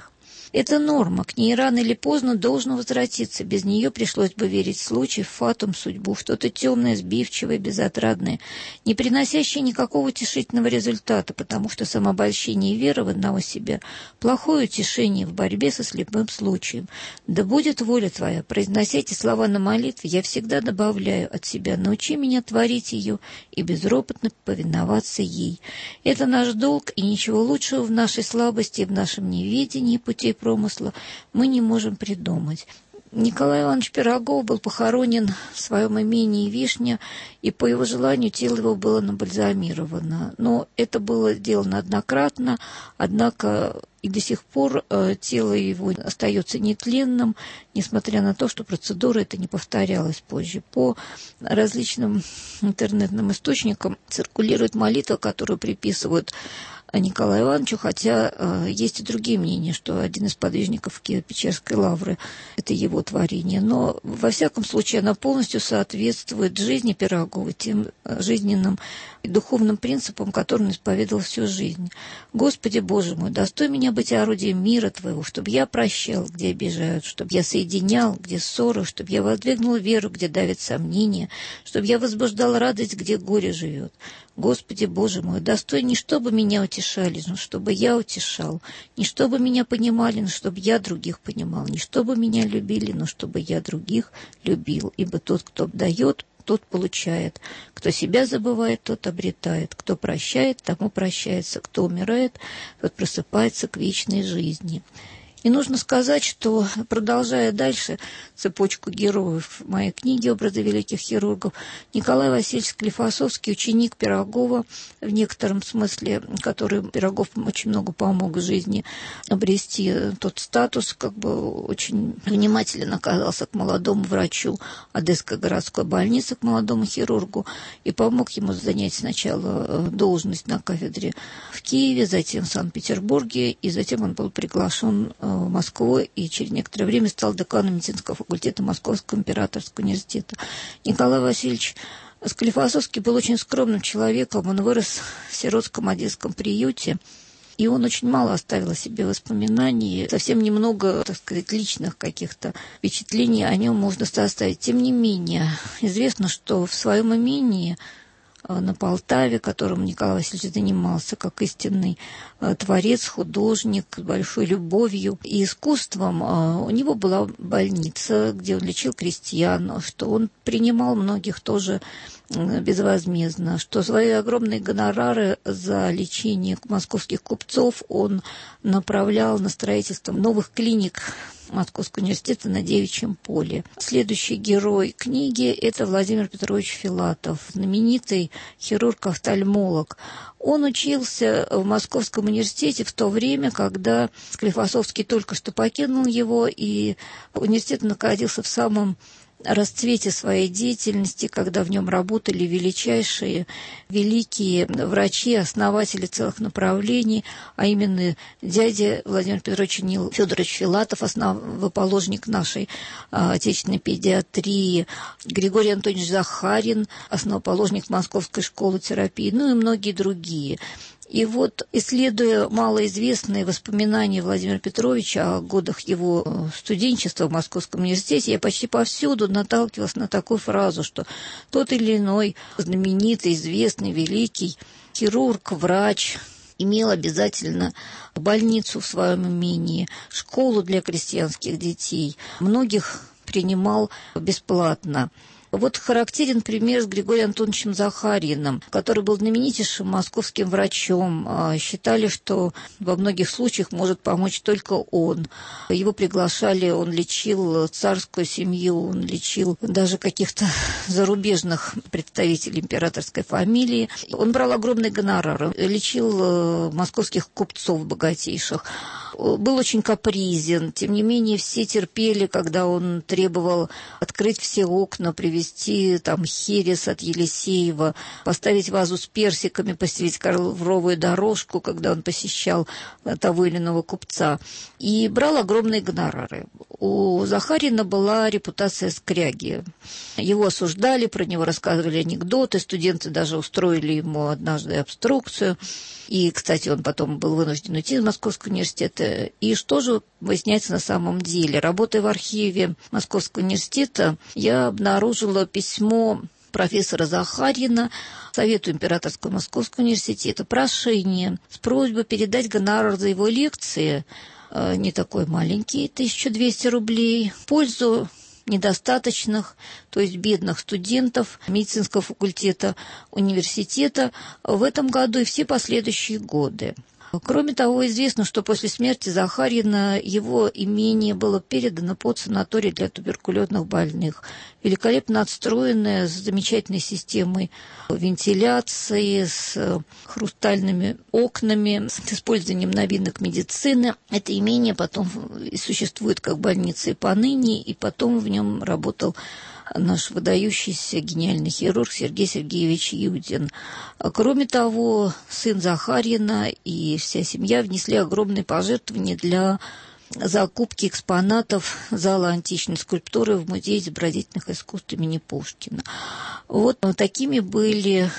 Это норма, к ней рано или поздно должно возвратиться. Без нее пришлось бы верить в случай, в фатум, судьбу, в что-то темное, сбивчивое, безотрадное, не приносящее никакого утешительного результата, потому что самообольщение и вера в одного себя – плохое утешение в борьбе со слепым случаем. Да будет воля Твоя, произнося эти слова на молитве, я всегда добавляю от себя: научи меня творить ее и безропотно повиноваться ей. Это наш долг, и ничего лучшего в нашей слабости и в нашем неведении путей промысла мы не можем придумать. Николай Иванович Пирогов был похоронен в своем имении Вишня, и по его желанию тело его было набальзамировано. Но это было сделано однократно, однако и до сих пор э, тело его остается нетленным, несмотря на то, что процедура эта не повторялась позже. По различным интернетным источникам циркулирует молитва, которую приписывают Николаю Ивановичу, хотя э, есть и другие мнения, что один из подвижников Киево-Печерской лавры – это его творение. Но, во всяком случае, она полностью соответствует жизни Пирогова, тем жизненным и духовным принципам, которые он исповедовал всю жизнь. «Господи Боже мой, достой меня быть орудием мира Твоего, чтобы я прощал, где обижают, чтобы я соединял, где ссоры, чтобы я воздвигнул веру, где давит сомнения, чтобы я возбуждал радость, где горе живет. Господи Боже мой, достой не чтобы меня утешали, но чтобы я утешал, не чтобы меня понимали, но чтобы я других понимал, не чтобы меня любили, но чтобы я других любил, ибо тот, кто дает, тот получает. Кто себя забывает, тот обретает. Кто прощает, тому прощается. Кто умирает, тот просыпается к вечной жизни». И нужно сказать, что, продолжая дальше цепочку героев моей книги «Образы великих хирургов», Николай Васильевич Склифосовский, ученик Пирогова, в некотором смысле, который Пирогов очень много помог в жизни обрести тот статус, как бы очень внимателен оказался к молодому врачу Одесской городской больницы, к молодому хирургу, и помог ему занять сначала должность на кафедре в Киеве, затем в Санкт-Петербурге, и затем он был приглашен в Москву и через некоторое время стал деканом медицинского факультета Московского императорского университета. Николай Васильевич Склифосовский был очень скромным человеком. Он вырос в сиротском одесском приюте, и он очень мало оставил о себе воспоминаний, совсем немного, так сказать, личных каких-то впечатлений о нем можно составить. Тем не менее, известно, что в своем имении на Полтаве, которым Николай Васильевич занимался как истинный творец, художник, с большой любовью и искусством. У него была больница, где он лечил крестьян, что он принимал многих тоже безвозмездно, что свои огромные гонорары за лечение московских купцов он направлял на строительство новых клиник Московского университета на Девичьем поле. Следующий герой книги – это Владимир Петрович Филатов, знаменитый хирург-офтальмолог. Он учился в Московском университете в то время, когда Склифосовский только что покинул его, и университет находился в самом расцвете своей деятельности, когда в нем работали величайшие, великие врачи, основатели целых направлений, а именно дядя Владимир Петрович Нил Федорович Филатов, основоположник нашей а, отечественной педиатрии, Григорий Антонович Захарин, основоположник Московской школы терапии, ну и многие другие. И вот, исследуя малоизвестные воспоминания Владимира Петровича о годах его студенчества в Московском университете, я почти повсюду наталкивалась на такую фразу, что тот или иной знаменитый, известный, великий хирург, врач имел обязательно больницу в своем имении, школу для крестьянских детей, многих принимал бесплатно. Вот характерен пример с Григорием Антоновичем Захариным, который был знаменитейшим московским врачом. Считали, что во многих случаях может помочь только он. Его приглашали, он лечил царскую семью, он лечил даже каких-то зарубежных представителей императорской фамилии. Он брал огромные гонорары, лечил московских купцов богатейших. Был очень капризен, тем не менее все терпели, когда он требовал открыть все окна, привезти там херес от Елисеева, поставить вазу с персиками, постелить ковровую дорожку, когда он посещал того или иного купца. И брал огромные гонорары. У Захарина была репутация скряги. Его осуждали, про него рассказывали анекдоты, студенты даже устроили ему однажды обструкцию. И, кстати, он потом был вынужден уйти из Московского университета. И что же выясняется на самом деле? Работая в архиве Московского университета, я обнаружила письмо профессора Захарина Совету Императорского Московского университета, прошение с просьбой передать гонорар за его лекции, не такой маленький, тысяча двести рублей, в пользу недостаточных, то есть бедных студентов медицинского факультета университета в этом году и все последующие годы. Кроме того, известно, что после смерти Захарина его имение было передано под санаторий для туберкулезных больных. Великолепно отстроенное, с замечательной системой вентиляции, с хрустальными окнами, с использованием новинок медицины. Это имение потом существует как больница и поныне, и потом в нем работал наш выдающийся гениальный хирург Сергей Сергеевич Юдин. Кроме того, сын Захарина и вся семья внесли огромные пожертвования для закупки экспонатов зала античной скульптуры в Музее изобразительных искусств имени Пушкина. Вот такими были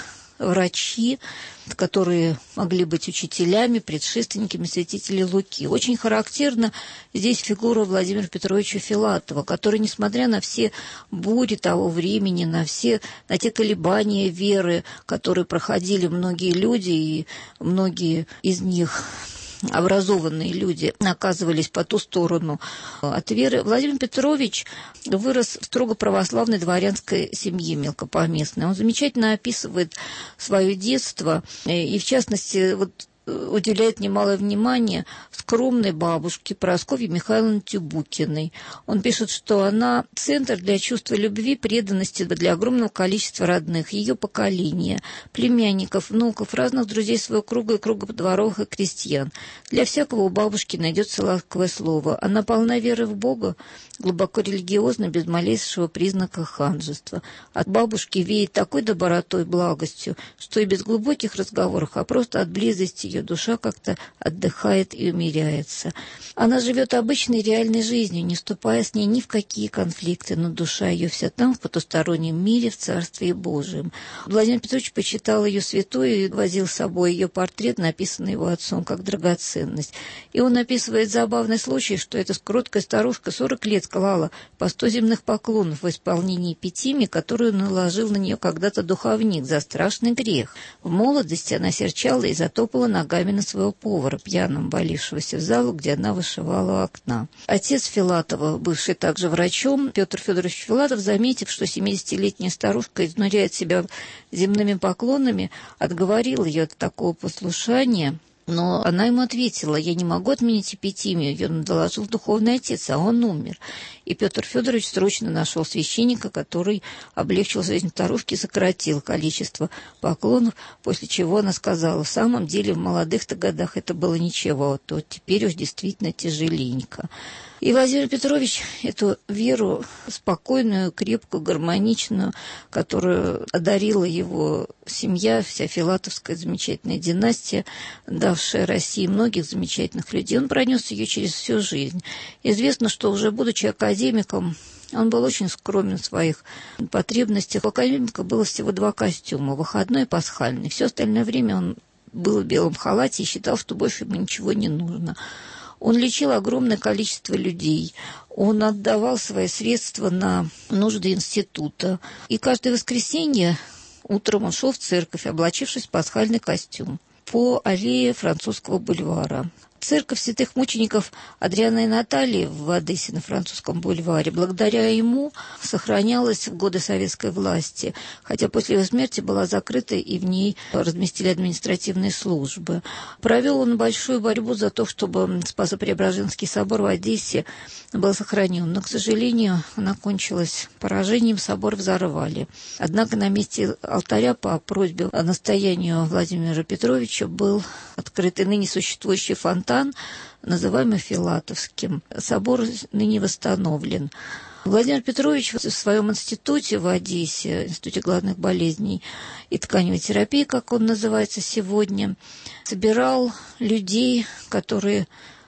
врачи, которые могли быть учителями, предшественниками святителя Луки. Очень характерна здесь фигура Владимира Петровича Филатова, который, несмотря на все бури того времени, на все, на те колебания веры, которые проходили многие люди, и многие из них образованные люди оказывались по ту сторону от веры. Владимир Петрович вырос в строго православной дворянской семье мелкопоместной. Он замечательно описывает свое детство, и в частности вот уделяет немалое внимание скромной бабушке Прасковье Михайловне Тюбукиной. Он пишет, что она центр для чувства любви, преданности для огромного количества родных, ее поколения, племянников, внуков, разных друзей своего круга и круга дворовых и крестьян. Для всякого у бабушки найдется ласковое слово. Она полна веры в Бога, глубоко религиозна, без малейшего признака ханжества. От бабушки веет такой добротой и благостью, что и без глубоких разговоров, а просто от близости ее душа как-то отдыхает и умеряется. Она живет обычной реальной жизнью, не вступая с ней ни в какие конфликты, но душа ее вся там, в потустороннем мире, в Царстве Божьем. Владимир Петрович почитал ее святой и возил с собой ее портрет, написанный его отцом, как драгоценность. И он описывает забавный случай, что эта кроткая старушка сорок лет клала по сто земных поклонов в исполнении пятими, которую наложил на нее когда-то духовник за страшный грех. В молодости она серчала и затопала ногами на своего повара, пьяным валившегося в залу, где она вышивала у окна. Отец Филатова, бывший также врачом, Петр Федорович Филатов, заметив, что семидесятилетняя старушка изнуряет себя земными поклонами, отговорил ее от такого послушания. Но она ему ответила: «Я не могу отменить эпитимию, ее доложил духовный отец, а он умер». И Петр Федорович срочно нашел священника, который облегчил жизнь старушки, сократил количество поклонов, после чего она сказала: «В самом деле в молодых-то годах это было ничего, а то теперь уж действительно тяжеленько». И Владимир Петрович эту веру спокойную, крепкую, гармоничную, которую одарила его семья, вся филатовская замечательная династия, давшая России многих замечательных людей, он пронес ее через всю жизнь. Известно, что уже будучи академиком, он был очень скромен в своих потребностях. У академика было всего два костюма, выходной и пасхальный. Все остальное время он был в белом халате и считал, что больше ему ничего не нужно. Он лечил огромное количество людей, он отдавал свои средства на нужды института. И каждое воскресенье утром он шел в церковь, облачившись в пасхальный костюм, по аллее Французского бульвара. Церковь святых мучеников Адриана и Натальи в Одессе на Французском бульваре благодаря ему сохранялась в годы советской власти, хотя после его смерти была закрыта и в ней разместили административные службы. Провел он большую борьбу за то, чтобы Спасо-Преображенский собор в Одессе был сохранен, но, к сожалению, она кончилась поражением, собор взорвали. Однако на месте алтаря по просьбе, настоянию Владимира Петровича был открыт и ныне существующий фонтан, называемый Филатовским. Собор ныне восстановлен. Владимир Петрович в своем институте в Одессе, Институте главных болезней и тканевой терапии, как он называется сегодня, собирал людей, которые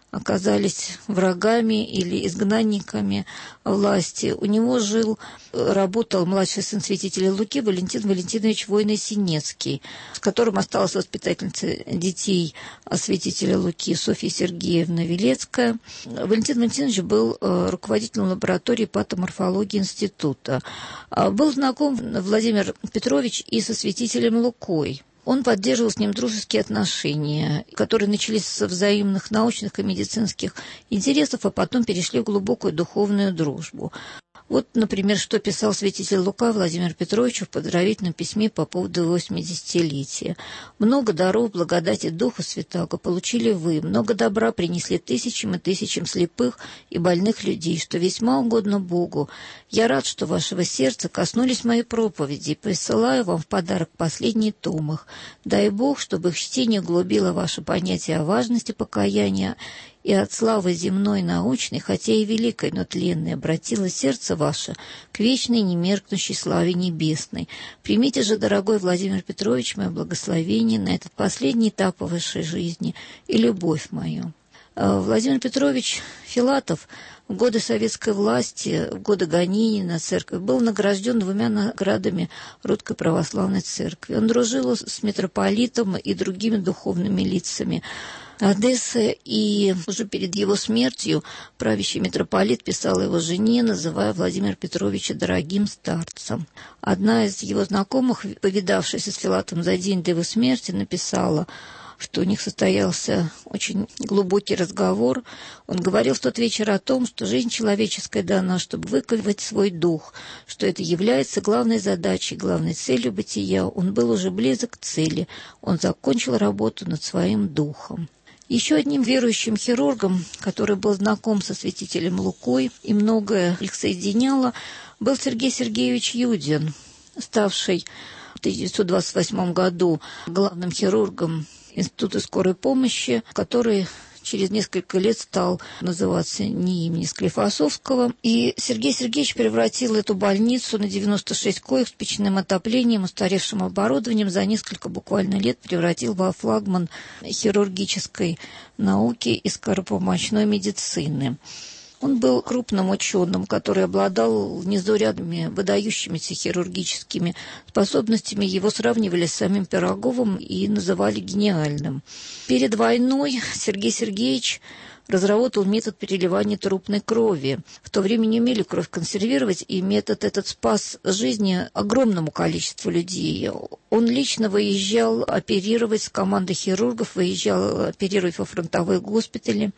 оказались врагами или изгнанниками власти. У него жил, работал младший сын святителя Луки Валентин Валентинович Войно-Синецкий, с которым осталась воспитательница детей святителя Луки Софья Сергеевна Велецкая. Валентин Валентинович был руководителем лаборатории патоморфологии института. Был знаком Владимир Петрович и со святителем Лукой. Он поддерживал с ним дружеские отношения, которые начались со взаимных научных и медицинских интересов, а потом перешли в глубокую духовную дружбу. Вот, например, что писал святитель Лука Владимиру Петровичу в поздравительном письме по поводу восьмидесятилетия. «Много даров, благодати Духа Святаго получили вы, много добра принесли тысячам и тысячам слепых и больных людей, что весьма угодно Богу. Я рад, что вашего сердца коснулись мои проповеди, и присылаю вам в подарок последний том их. Дай Бог, чтобы их чтение углубило ваше понятие о важности покаяния, и от славы земной научной, хотя и великой, но тленной, обратило сердце ваше к вечной немеркнущей славе небесной. Примите же, дорогой Владимир Петрович, мое благословение на этот последний этап вашей жизни и любовь мою». Владимир Петрович Филатов в годы советской власти, в годы гонений на церковь, был награжден двумя наградами Русской Православной Церкви. Он дружил с митрополитом и другими духовными лицами Одессы, и уже перед его смертью правящий митрополит писал его жене, называя Владимира Петровича дорогим старцем. Одна из его знакомых, повидавшаяся с Филатом за день до его смерти, написала, что у них состоялся очень глубокий разговор. Он говорил в тот вечер о том, что жизнь человеческая дана, чтобы выковывать свой дух, что это является главной задачей, главной целью бытия. Он был уже близок к цели. Он закончил работу над своим духом. Еще одним верующим хирургом, который был знаком со святителем Лукой и многое их соединяло, был Сергей Сергеевич Юдин, ставший в тысяча девятьсот двадцать восьмом году главным хирургом Института скорой помощи, который через несколько лет стал называться не имени Склифосовского. И Сергей Сергеевич превратил эту больницу на девяносто шесть коек с печным отоплением, устаревшим оборудованием, за несколько буквально лет превратил во флагман хирургической науки и скоропомощной медицины. Он был крупным ученым, который обладал незаурядными, выдающимися хирургическими способностями. Его сравнивали с самим Пироговым и называли гениальным. Перед войной Сергей Сергеевич разработал метод переливания трупной крови. В то время не умели кровь консервировать, и метод этот спас жизни огромному количеству людей. Он лично выезжал оперировать с командой хирургов, выезжал оперировать во фронтовые госпитали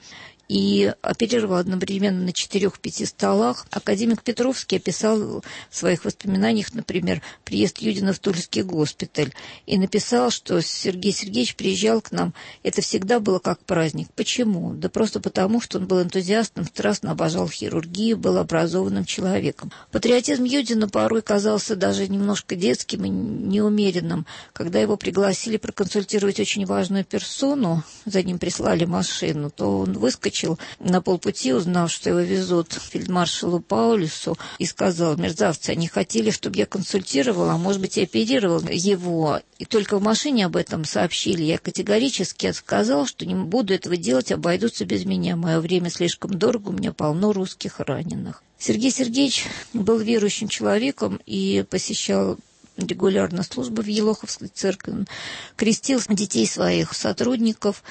и оперировал одновременно на четырех-пяти столах. Академик Петровский описал в своих воспоминаниях, например, приезд Юдина в Тульский госпиталь, и написал, что Сергей Сергеевич приезжал к нам. Это всегда было как праздник. Почему? Да просто потому, что он был энтузиастом, страстно обожал хирургию, был образованным человеком. Патриотизм Юдина порой казался даже немножко детским и неумеренным. Когда его пригласили проконсультировать очень важную персону, за ним прислали машину, то он выскочил на полпути, узнав, что его везут фельдмаршалу Паулюсу, и сказал: мерзавцы, они хотели, чтобы я консультировал, а может быть, и оперировал его. И только в машине об этом сообщили. Я категорически отказал, что не буду этого делать, обойдутся без меня. Мое время слишком дорого, у меня полно русских раненых. Сергей Сергеевич был верующим человеком и посещал регулярно службы в Елоховской церкви, он крестил детей своих сотрудников,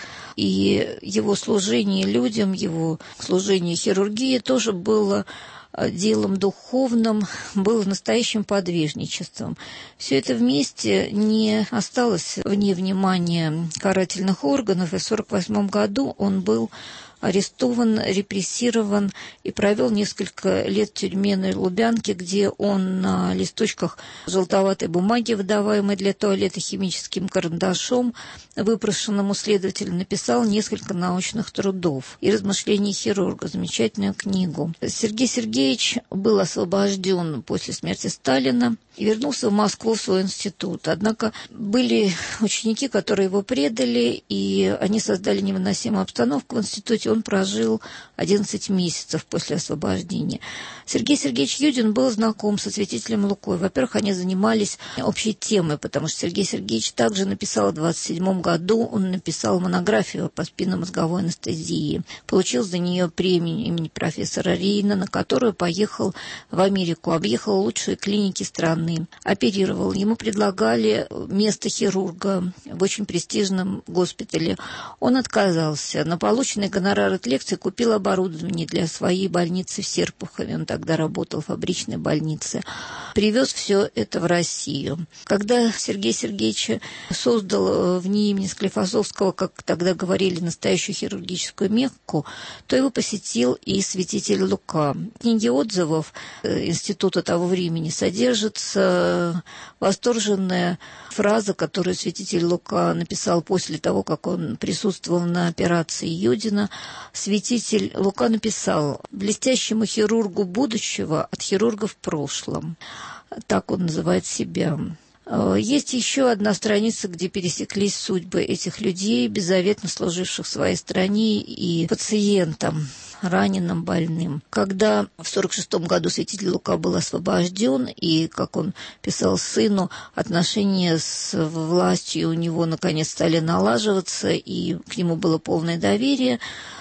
и его служение людям, его служение хирургии тоже было делом духовным, было настоящим подвижничеством. Все это вместе не осталось вне внимания карательных органов, и в сорок восьмом году он был арестован, репрессирован и провел несколько лет в тюрьме на Лубянке, где он на листочках желтоватой бумаги, выдаваемой для туалета химическим карандашом, выпрошенному следователю, написал несколько научных трудов и размышлений хирурга, замечательную книгу. Сергей Сергеевич был освобожден после смерти Сталина и вернулся в Москву в свой институт. Однако были ученики, которые его предали, и они создали невыносимую обстановку в институте. он прожил одиннадцать месяцев после освобождения. Сергей Сергеевич Юдин был знаком со святителем Лукой. Во-первых, они занимались общей темой, потому что Сергей Сергеевич также написал в двадцать седьмом году, он написал монографию по спинномозговой анестезии. Получил за нее премию имени профессора Рейна, на которую поехал в Америку, объехал лучшие клиники страны, оперировал. Ему предлагали место хирурга в очень престижном госпитале. Он отказался. На полученный гонорар от лекции купил оборудование для своей больницы в Серпухове. Он тогда работал в фабричной больнице. Привез все это в Россию. Когда Сергей Сергеевич создал в НИИ имени Склифосовского, как тогда говорили, настоящую хирургическую Мекку, то его посетил и святитель Лука. В книге отзывов института того времени содержится восторженная фраза, которую святитель Лука написал после того, как он присутствовал на операции Юдина. Святитель Лука написал: «Блестящему хирургу будущего от хирурга в прошлом». Так он называет себя. Есть еще одна страница, где пересеклись судьбы этих людей, беззаветно служивших своей стране и пациентам, раненым, больным. Когда в сорок шестом году святитель Лука был освобожден, и, как он писал сыну, отношения с властью у него наконец стали налаживаться, и к нему было полное доверие,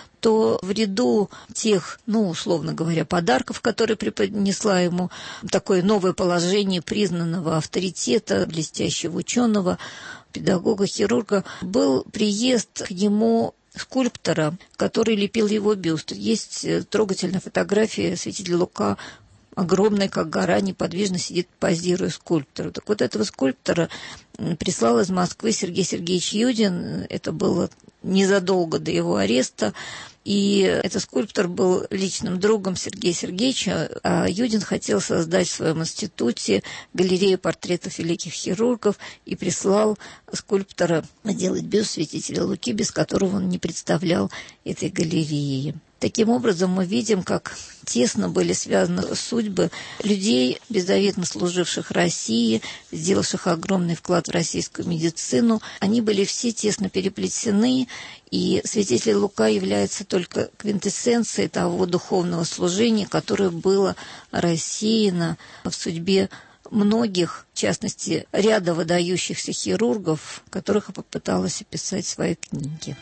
то в ряду тех, ну, условно говоря, подарков, которые преподнесла ему такое новое положение признанного авторитета, блестящего ученого, педагога, хирурга, был приезд к нему скульптора, который лепил его бюст. Есть трогательная фотография святителя Лука, огромная, как гора, неподвижно сидит, позируя скульптору. Так вот, этого скульптора прислал из Москвы Сергей Сергеевич Юдин. Это было незадолго до его ареста. И этот скульптор был личным другом Сергея Сергеевича, а Юдин хотел создать в своем институте галерею портретов великих хирургов и прислал скульптора делать бюст святителя Луки, без которого он не представлял этой галереи. Таким образом, мы видим, как тесно были связаны судьбы людей, беззаветно служивших России, сделавших огромный вклад в российскую медицину. Они были все тесно переплетены, и святитель Лука является только квинтэссенцией того духовного служения, которое было рассеяно в судьбе многих, в частности, ряда выдающихся хирургов, которых я попыталась описать в своей книге.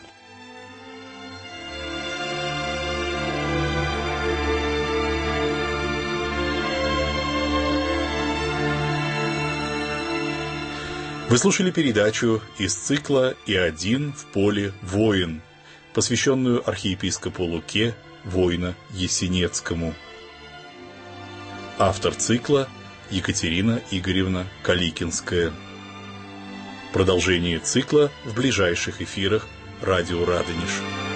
Вы слушали передачу из цикла «И один в поле воин», посвященную архиепископу Луке, воина Есенецкому. Автор цикла Екатерина Игоревна Каликинская. Продолжение цикла в ближайших эфирах радио «Радонеж».